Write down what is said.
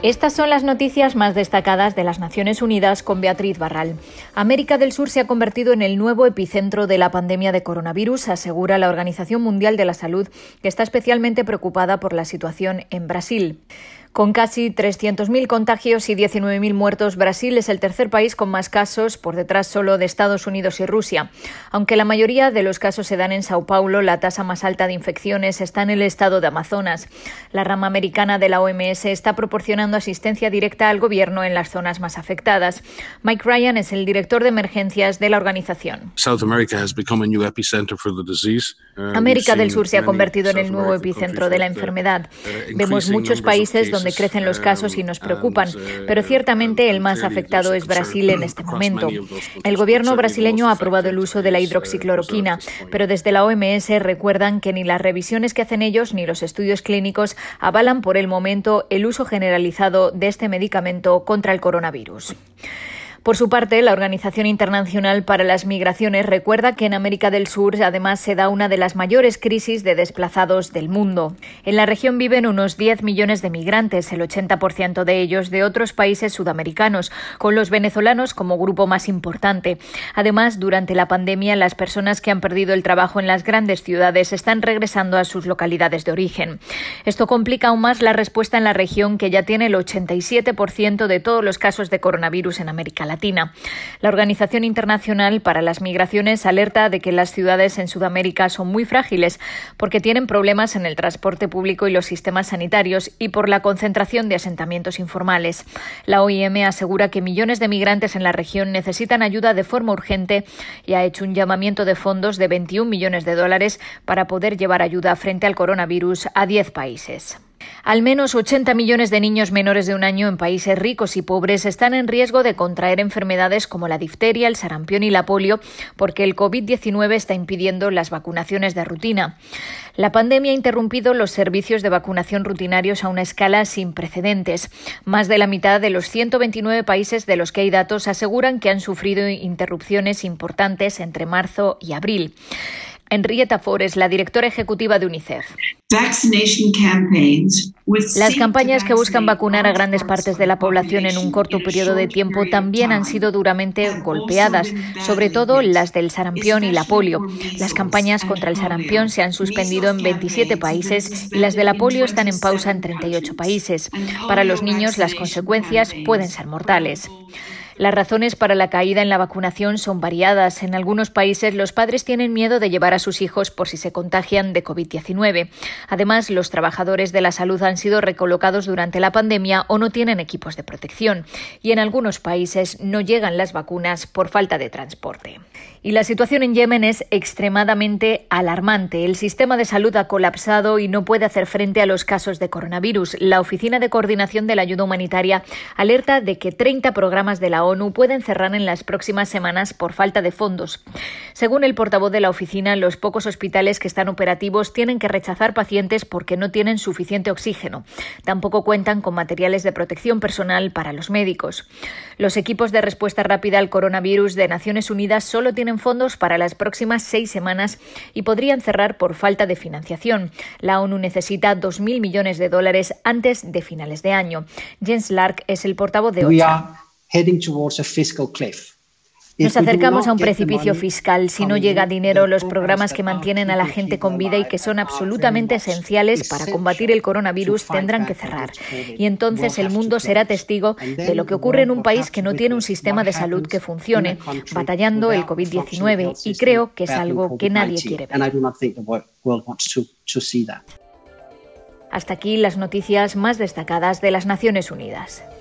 Estas son las noticias más destacadas de las Naciones Unidas con Beatriz Barral. América del Sur se ha convertido en el nuevo epicentro de la pandemia de coronavirus, asegura la Organización Mundial de la Salud, que está especialmente preocupada por la situación en Brasil. Con casi 300.000 contagios y 19.000 muertos, Brasil es el tercer país con más casos, por detrás solo de Estados Unidos y Rusia. Aunque la mayoría de los casos se dan en Sao Paulo, la tasa más alta de infecciones está en el estado de Amazonas. La rama americana de la OMS está proporcionando asistencia directa al gobierno en las zonas más afectadas. Mike Ryan es el director de emergencias de la organización. América del Sur se ha convertido en el nuevo epicentro de la enfermedad. Vemos muchos países donde crecen los casos y nos preocupan, pero ciertamente el más afectado es Brasil en este momento. El gobierno brasileño ha aprobado el uso de la hidroxicloroquina, pero desde la OMS recuerdan que ni las revisiones que hacen ellos ni los estudios clínicos avalan por el momento el uso generalizado de este medicamento contra el coronavirus. Por su parte, la Organización Internacional para las Migraciones recuerda que en América del Sur además se da una de las mayores crisis de desplazados del mundo. En la región viven unos 10 millones de migrantes, el 80% de ellos de otros países sudamericanos, con los venezolanos como grupo más importante. Además, durante la pandemia, las personas que han perdido el trabajo en las grandes ciudades están regresando a sus localidades de origen. Esto complica aún más la respuesta en la región, que ya tiene el 87% de todos los casos de coronavirus en América Latina. La Organización Internacional para las Migraciones alerta de que las ciudades en Sudamérica son muy frágiles porque tienen problemas en el transporte público y los sistemas sanitarios y por la concentración de asentamientos informales. La OIM asegura que millones de migrantes en la región necesitan ayuda de forma urgente y ha hecho un llamamiento de fondos de $21 millones para poder llevar ayuda frente al coronavirus a 10 países. Al menos 80 millones de niños menores de un año en países ricos y pobres están en riesgo de contraer enfermedades como la difteria, el sarampión y la polio, porque el COVID-19 está impidiendo las vacunaciones de rutina. La pandemia ha interrumpido los servicios de vacunación rutinarios a una escala sin precedentes. Más de la mitad de los 129 países de los que hay datos aseguran que han sufrido interrupciones importantes entre marzo y abril. Henrietta Fore es la directora ejecutiva de UNICEF. Las campañas que buscan vacunar a grandes partes de la población en un corto periodo de tiempo también han sido duramente golpeadas, sobre todo las del sarampión y la polio. Las campañas contra el sarampión se han suspendido en 27 países y las de la polio están en pausa en 38 países. Para los niños, las consecuencias pueden ser mortales. Las razones para la caída en la vacunación son variadas. En algunos países los padres tienen miedo de llevar a sus hijos por si se contagian de COVID-19. Además, los trabajadores de la salud han sido recolocados durante la pandemia o no tienen equipos de protección. Y en algunos países no llegan las vacunas por falta de transporte. Y la situación en Yemen es extremadamente alarmante. El sistema de salud ha colapsado y no puede hacer frente a los casos de coronavirus. La Oficina de Coordinación de la Ayuda Humanitaria alerta de que 30 programas de la ONU pueden cerrar en las próximas semanas por falta de fondos. Según el portavoz de la oficina, los pocos hospitales que están operativos tienen que rechazar pacientes porque no tienen suficiente oxígeno. Tampoco cuentan con materiales de protección personal para los médicos. Los equipos de respuesta rápida al coronavirus de Naciones Unidas solo tienen fondos para las próximas 6 semanas y podrían cerrar por falta de financiación. La ONU necesita $2.000 millones antes de finales de año. Jens Lark es el portavoz de OCHA. Nos acercamos a un precipicio fiscal. Si no llega dinero, los programas que mantienen a la gente con vida y que son absolutamente esenciales para combatir el coronavirus tendrán que cerrar. Y entonces el mundo será testigo de lo que ocurre en un país que no tiene un sistema de salud que funcione, batallando el COVID-19. Y creo que es algo que nadie quiere ver. Hasta aquí las noticias más destacadas de las Naciones Unidas.